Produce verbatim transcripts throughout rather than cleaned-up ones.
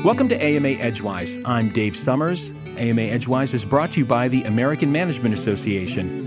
Welcome to A M A Edgewise. I'm Dave Summers. A M A Edgewise is brought to you by the American Management Association.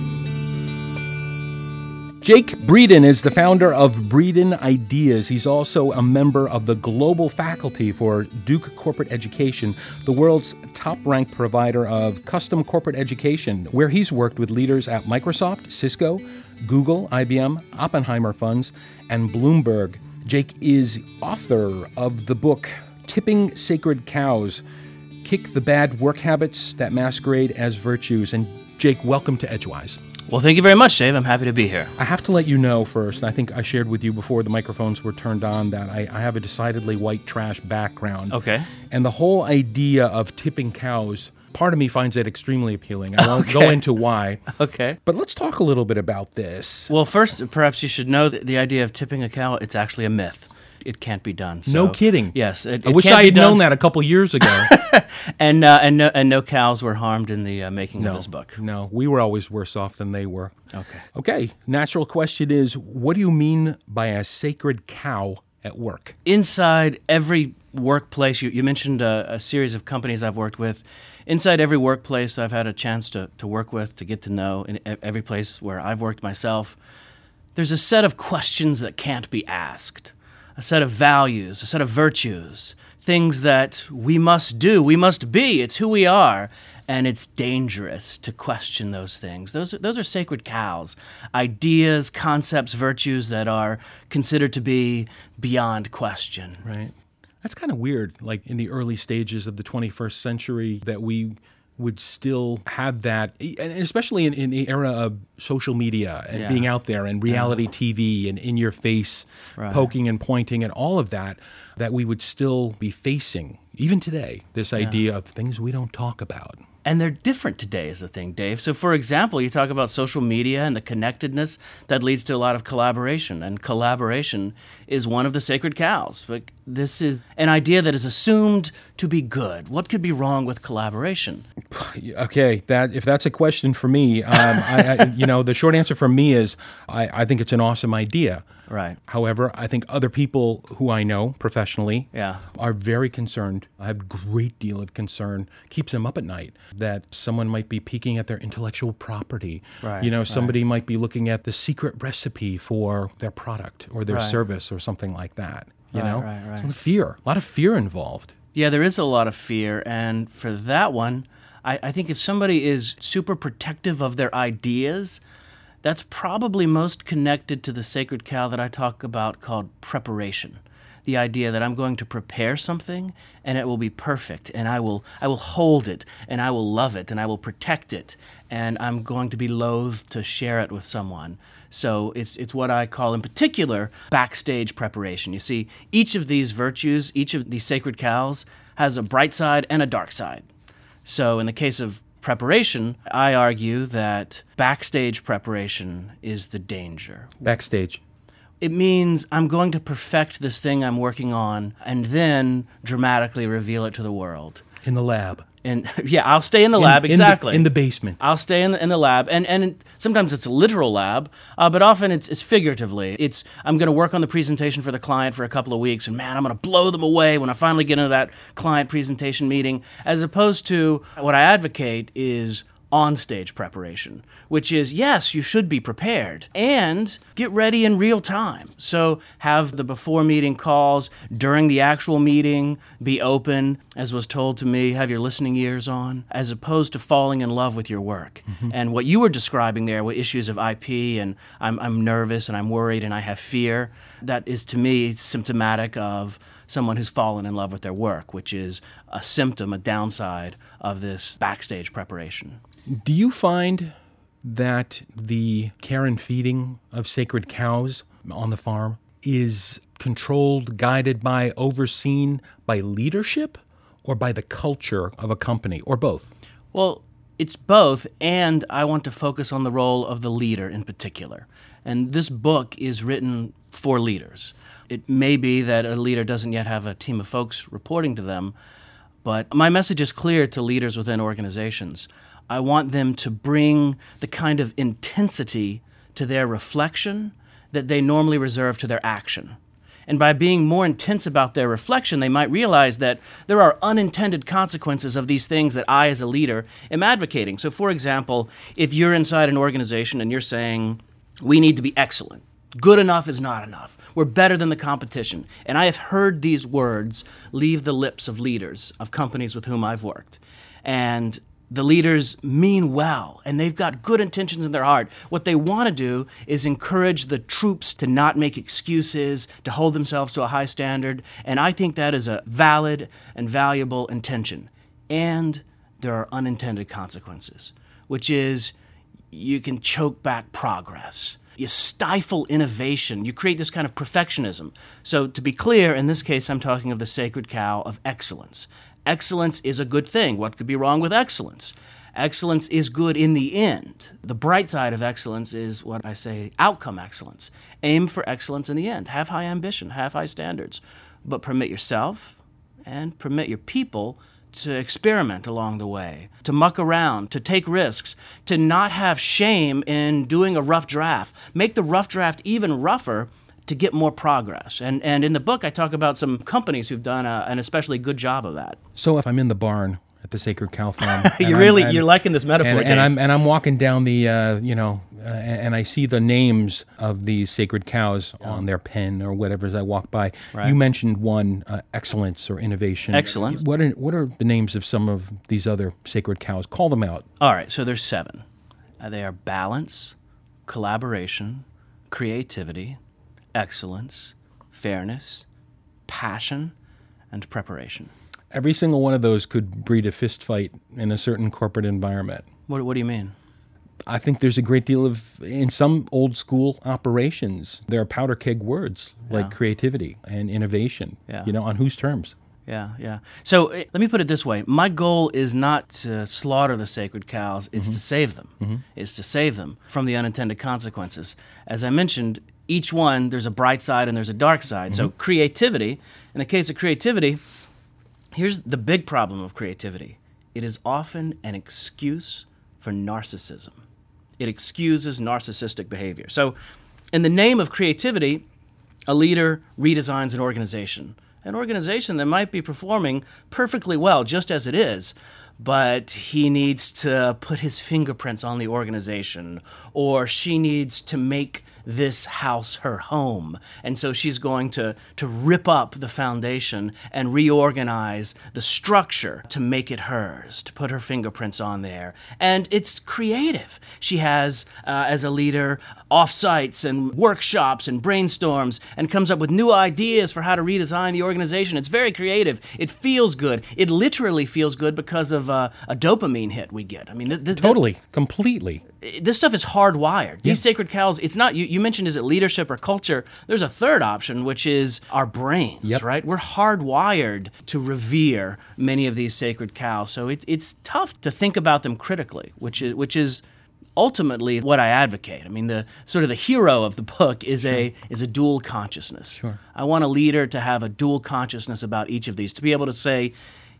Jake Breeden is the founder of Breeden Ideas. He's also a member of the global faculty for Duke Corporate Education, the world's top-ranked provider of custom corporate education, where he's worked with leaders at Microsoft, Cisco, Google, I B M, Oppenheimer Funds, and Bloomberg. Jake is author of the book Tipping Sacred Cows, Kick the Bad Work Habits That Masquerade as Virtues. And Jake, welcome to Edgewise. Well, thank you very much, Dave. I'm happy to be here. I have to let you know first, I think I shared with you before the microphones were turned on, that I, I have a decidedly white trash background. Okay. And the whole idea of tipping cows, part of me finds that extremely appealing. I won't Okay. go into why. Okay. But let's talk a little bit about this. Well, first, perhaps you should know that the idea of tipping a cow, it's actually a myth. It can't be done. So, No kidding. Yes. It, I it wish can't I be had done. known that a couple years ago. and, uh, and, no, and no cows were harmed in the uh, making No, of this book. no, we were always worse off than they were. Okay. Okay, natural question is, what do you mean by a sacred cow at work? Inside every workplace, you, you mentioned a, a series of companies I've worked with. Inside every workplace I've had a chance to, to work with, to get to know, in every place where I've worked myself, there's a set of questions that can't be asked. A set of values, a set of virtues, things that we must do, we must be, it's who we are, and it's dangerous to question those things. Those are, those are sacred cows, ideas, concepts, virtues that are considered to be beyond question. Right. That's kind of weird, like in the early stages of the twenty-first century, that we would still have that, and especially in, in the era of social media and Yeah. being out there and reality Yeah. T V and in your face, Right. poking and pointing and all of that, that we would still be facing, even today, this idea of things we don't talk about. And they're different today is the thing, Dave. So, for example, you talk about social media and the connectedness that leads to a lot of collaboration. And collaboration is one of the sacred cows. But this is an idea that is assumed to be good. What could be wrong with collaboration? Okay, that if that's a question for me, um, I, I, you know, the short answer for me is I, I think it's an awesome idea. Right. However, I think other people who I know professionally Yeah. are very concerned. I have a great deal of concern, keeps them up at night, that someone might be peeking at their intellectual property. Right, You know, right. somebody might be looking at the secret recipe for their product or their Right. service or something like that. You Right, know, right, right. So fear, a lot of fear involved. Yeah, there is a lot of fear. And for that one, I, I think if somebody is super protective of their ideas, that's probably most connected to the sacred cow that I talk about called preparation. The idea that I'm going to prepare something and it will be perfect and I will I will hold it and I will love it and I will protect it and I'm going to be loath to share it with someone. So it's it's what I call in particular backstage preparation. You see, each of these virtues, each of these sacred cows has a bright side and a dark side. So in the case of preparation, I argue that backstage preparation is the danger. Backstage. It means I'm going to perfect this thing I'm working on and then dramatically reveal it to the world. In the lab. And yeah, I'll stay in the In- lab, in the- exactly. in the basement. I'll stay in the, in the lab, and, and sometimes it's a literal lab, uh, but often it's, it's figuratively. It's I'm going to work on the presentation for the client for a couple of weeks, and man, I'm going to blow them away when I finally get into that client presentation meeting, as opposed to what I advocate is on-stage preparation, which is, yes, you should be prepared, and get ready in real time. So have the before meeting calls, during the actual meeting, be open, as was told to me, have your listening ears on, as opposed to falling in love with your work. Mm-hmm. And what you were describing there were issues of I P, and I'm, I'm nervous, and I'm worried, and I have fear. That is, to me, symptomatic of someone who's fallen in love with their work, which is a symptom, a downside of this backstage preparation. Do you find that the care and feeding of sacred cows on the farm is controlled, guided by, overseen by leadership or by the culture of a company, or both? Well, it's both, and I want to focus on the role of the leader in particular. And this book is written for leaders. It may be that a leader doesn't yet have a team of folks reporting to them, but my message is clear to leaders within organizations. I want them to bring the kind of intensity to their reflection that they normally reserve to their action. And by being more intense about their reflection, they might realize that there are unintended consequences of these things that I, as a leader, am advocating. So, for example, if you're inside an organization and you're saying, we need to be excellent, good enough is not enough, we're better than the competition. And I have heard these words leave the lips of leaders of companies with whom I've worked. And the leaders mean well, and they've got good intentions in their heart. What they want to do is encourage the troops to not make excuses, to hold themselves to a high standard, and I think that is a valid and valuable intention. And there are unintended consequences, which is you can choke back progress. You stifle innovation. You create this kind of perfectionism. So to be clear, in this case, I'm talking of the sacred cow of excellence. Excellence is a good thing. What could be wrong with excellence? Excellence is good in the end. The bright side of excellence is what I say, outcome excellence. Aim for excellence in the end. Have high ambition, have high standards, but permit yourself and permit your people to experiment along the way, to muck around, to take risks, to not have shame in doing a rough draft. Make the rough draft even rougher to get more progress. And and in the book, I talk about some companies who've done a, an especially good job of that. So if I'm in the barn at the Sacred Cow Farm, you really I'm, you're liking this metaphor, and, Dave. and I'm and I'm walking down the uh, you know, uh, and I see the names of these sacred cows yeah. on their pen or whatever as I walk by. Right. You mentioned one, uh, excellence or innovation. Excellence. What are what are the names of some of these other sacred cows? Call them out. All right. So there's seven. Uh, they are balance, collaboration, creativity, excellence, fairness, passion, and preparation. Every single one of those could breed a fist fight in a certain corporate environment. What, what do you mean? I think there's a great deal of, in some old school operations, there are powder keg words like yeah. creativity and innovation, yeah. you know, on whose terms? Yeah, yeah. So uh, let me put it this way. My goal is not to slaughter the sacred cows, it's mm-hmm. to save them. Mm-hmm. It's to save them from the unintended consequences. As I mentioned, each one, there's a bright side and there's a dark side. Mm-hmm. So creativity, in the case of creativity, here's the big problem of creativity. It is often an excuse for narcissism. It excuses narcissistic behavior. So in the name of creativity, a leader redesigns an organization. An organization that might be performing perfectly well just as it is, but he needs to put his fingerprints on the organization, or she needs to make this house her home. And so she's going to, to rip up the foundation and reorganize the structure to make it hers, to put her fingerprints on there. And it's creative. She has, uh, as a leader, offsites and workshops and brainstorms and comes up with new ideas for how to redesign the organization. It's very creative. It feels good. It literally feels good because of uh, a dopamine hit we get. I mean, th- th- totally, th- completely. This stuff is hardwired. These yeah. sacred cows, it's not, you, you mentioned, is it leadership or culture? There's a third option, which is our brains, yep. right? We're hardwired to revere many of these sacred cows. So it, it's tough to think about them critically, which is, which is ultimately what I advocate. I mean, the sort of the hero of the book is sure. a is a dual consciousness. Sure. I want a leader to have a dual consciousness about each of these, to be able to say,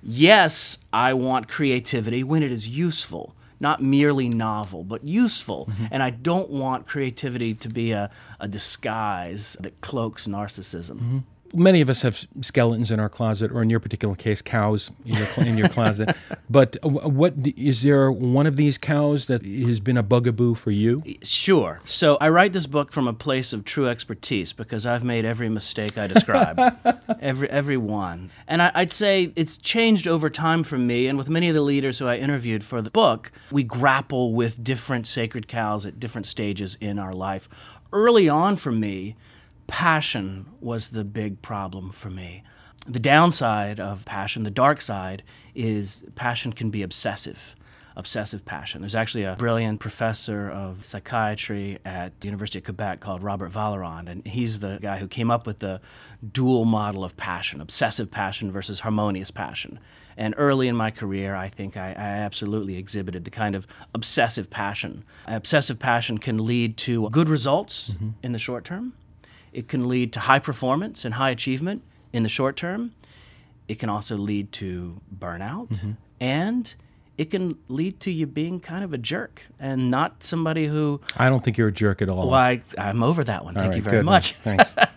yes, I want creativity when it is useful, not merely novel, but useful. Mm-hmm. And I don't want creativity to be a, a disguise that cloaks narcissism. Mm-hmm. Many of us have skeletons in our closet, or in your particular case, cows in your, in your closet. But what is there one of these cows that has been a bugaboo for you? Sure. So I write this book from a place of true expertise because I've made every mistake I describe, every every one. And I, I'd say it's changed over time for me, and with many of the leaders who I interviewed for the book, we grapple with different sacred cows at different stages in our life. Early on for me, passion was the big problem for me. The downside of passion, the dark side, is passion can be obsessive, obsessive passion. There's actually a brilliant professor of psychiatry at the University of Quebec called Robert Valerand, and he's the guy who came up with the dual model of passion, obsessive passion versus harmonious passion. And early in my career, I think I, I absolutely exhibited the kind of obsessive passion. Obsessive passion can lead to good results mm-hmm. in the short term. It can lead to high performance and high achievement in the short term. It can also lead to burnout. Mm-hmm. And it can lead to you being kind of a jerk and not somebody who... I don't think you're a jerk at all. Well, I, I'm over that one. All Thank right, you very good, much. Thanks.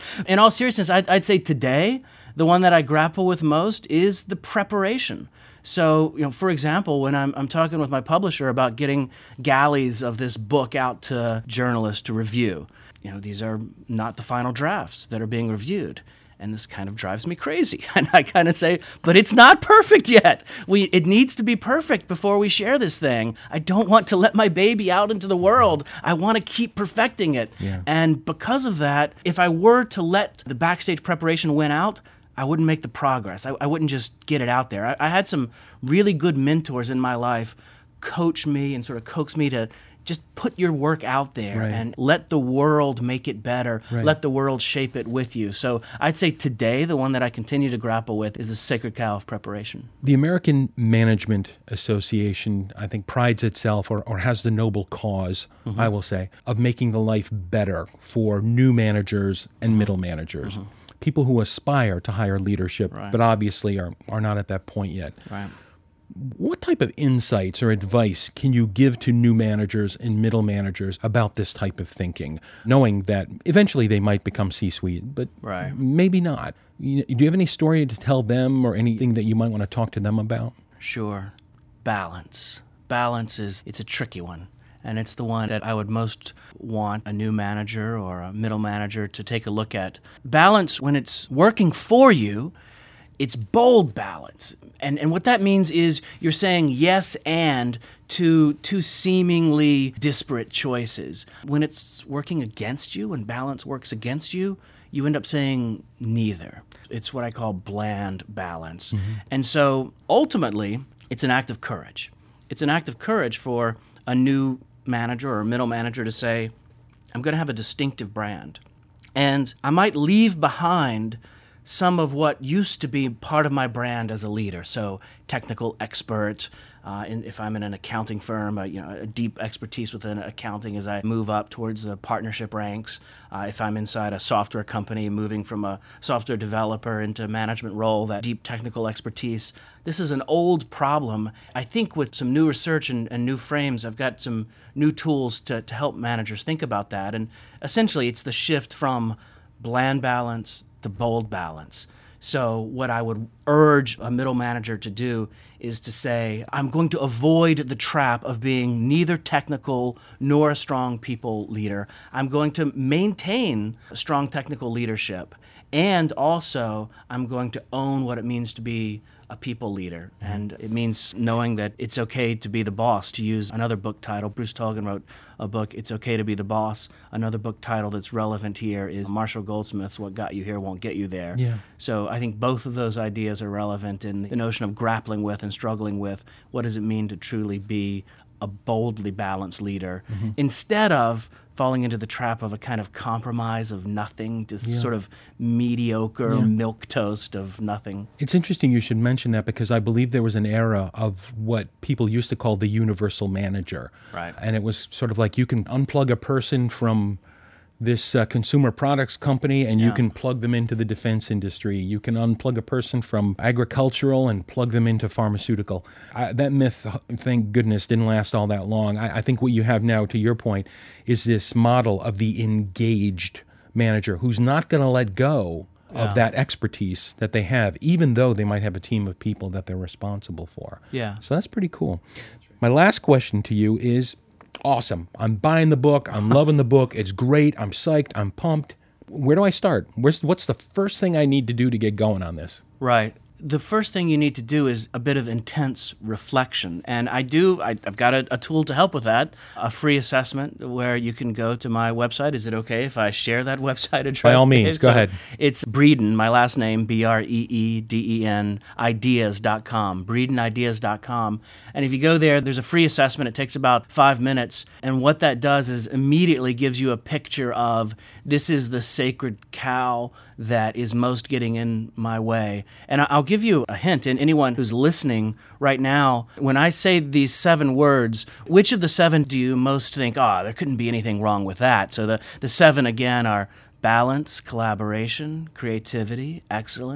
In all seriousness, I'd, I'd say today, the one that I grapple with most is the preparation. So, you know, for example, when I'm, I'm talking with my publisher about getting galleys of this book out to journalists to review, you know, these are not the final drafts that are being reviewed. And this kind of drives me crazy. And I kind of say, but it's not perfect yet. We It needs to be perfect before we share this thing. I don't want to let my baby out into the world. I want to keep perfecting it. Yeah. And because of that, if I were to let the backstage preparation win out, I wouldn't make the progress. I, I wouldn't just get it out there. I, I had some really good mentors in my life coach me and sort of coax me to just put your work out there right. and let the world make it better. Right. Let the world shape it with you. So I'd say today, the one that I continue to grapple with is the sacred cow of preparation. The American Management Association, I think, prides itself or, or has the noble cause, mm-hmm. I will say, of making the life better for new managers and mm-hmm. middle managers. Mm-hmm. People who aspire to higher leadership, right. but obviously are, are not at that point yet. Right. What type of insights or advice can you give to new managers and middle managers about this type of thinking, knowing that eventually they might become C-suite, but right. maybe not? You, do you have any story to tell them or anything that you might want to talk to them about? Sure. Balance. Balance is, it's a tricky one. And it's the one that I would most want a new manager or a middle manager to take a look at. Balance, when it's working for you, it's bold balance. And and what that means is you're saying yes and to two seemingly disparate choices. When it's working against you, when balance works against you, you end up saying neither. It's what I call bland balance. Mm-hmm. And so ultimately, it's an act of courage. It's an act of courage for a new manager or a middle manager to say, I'm going to have a distinctive brand. And I might leave behind some of what used to be part of my brand as a leader. So technical expert, uh, in, if I'm in an accounting firm, uh, you know, a deep expertise within accounting as I move up towards the partnership ranks. Uh, if I'm inside a software company, moving from a software developer into a management role, that deep technical expertise. This is an old problem. I think with some new research and, and new frames, I've got some new tools to, to help managers think about that. And essentially, it's the shift from bland balance to bold balance. So what I would urge a middle manager to do is to say, I'm going to avoid the trap of being neither technical nor a strong people leader. I'm going to maintain strong technical leadership, and also I'm going to own what it means to be a people leader. And it means knowing that it's okay to be the boss, to use another book title. Bruce Tulgan wrote a book, It's Okay to Be the Boss. Another book title that's relevant here is Marshall Goldsmith's What Got You Here Won't Get You There. Yeah. So I think both of those ideas are relevant in the notion of grappling with and struggling with what does it mean to truly be a boldly balanced leader, mm-hmm. instead of falling into the trap of a kind of compromise of nothing, just yeah. sort of mediocre yeah. milquetoast of nothing. It's interesting you should mention that, because I believe there was an era of what people used to call the universal manager. Right. And it was sort of like you can unplug a person from this uh, consumer products company and you yeah. can plug them into the defense industry. You can unplug a person from agricultural and plug them into pharmaceutical. I, that myth, thank goodness, didn't last all that long. I, I think what you have now, to your point, is this model of the engaged manager who's not going to let go of yeah. that expertise that they have, even though they might have a team of people that they're responsible for. Yeah. So that's pretty cool. My last question to you is, awesome. I'm buying the book. I'm loving the book. It's great. I'm psyched. I'm pumped. Where do I start? Where's, what's the first thing I need to do to get going on this? Right. The first thing you need to do is a bit of intense reflection. And I do, I, I've got a, a tool to help with that, a free assessment where you can go to my website. Is it okay if I share that website address? By all means, go so ahead. It's Breeden, my last name, B R E E D E N, ideas dot com, breeden ideas dot com. And if you go there, there's a free assessment. It takes about five minutes. And what that does is immediately gives you a picture of this is the sacred cow that is most getting in my way. And I'll give you a hint, and anyone who's listening right now, when I say these seven words, which of the seven do you most think, ah, oh, there couldn't be anything wrong with that? So the, the seven, again, are balance, collaboration, creativity, excellence,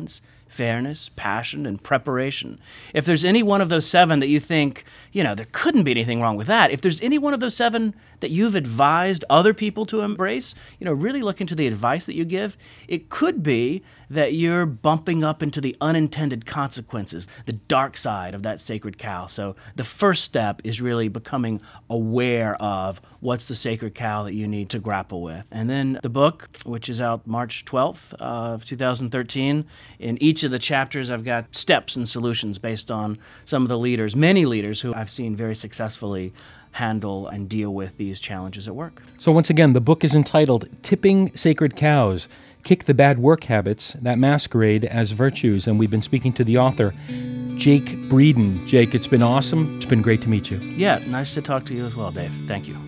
fairness, passion, and preparation. If there's any one of those seven that you think, you know, there couldn't be anything wrong with that, if there's any one of those seven that you've advised other people to embrace, you know, really look into the advice that you give, it could be that you're bumping up into the unintended consequences, the dark side of that sacred cow. So the first step is really becoming aware of what's the sacred cow that you need to grapple with. And then the book, which is out March twelfth of two thousand thirteen, in each of the chapters I've got steps and solutions based on some of the leaders, many leaders who I've seen very successfully handle and deal with these challenges at work. So once again, the book is entitled Tipping Sacred Cows, Kick the Bad Work Habits That Masquerade as Virtues. And we've been speaking to the author, Jake Breeden. Jake, it's been awesome. It's been great to meet you. Yeah, nice to talk to you as well, Dave. Thank you.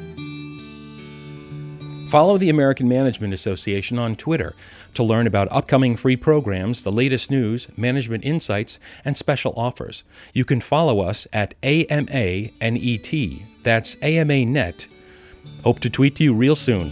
Follow the American Management Association on Twitter to learn about upcoming free programs, the latest news, management insights, and special offers. You can follow us at A M A N E T. That's A M A Net. Hope to tweet to you real soon.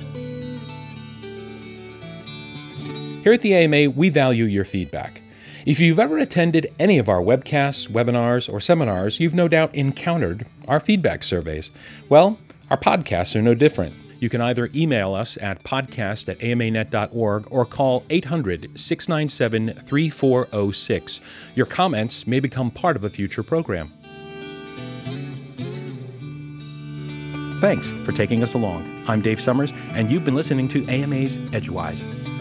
Here at the A M A, we value your feedback. If you've ever attended any of our webcasts, webinars, or seminars, you've no doubt encountered our feedback surveys. Well, our podcasts are no different. You can either email us at podcast at A M A net dot org or call eight hundred, six nine seven, three four zero six. Your comments may become part of a future program. Thanks for taking us along. I'm Dave Summers, and you've been listening to A M A's Edgewise.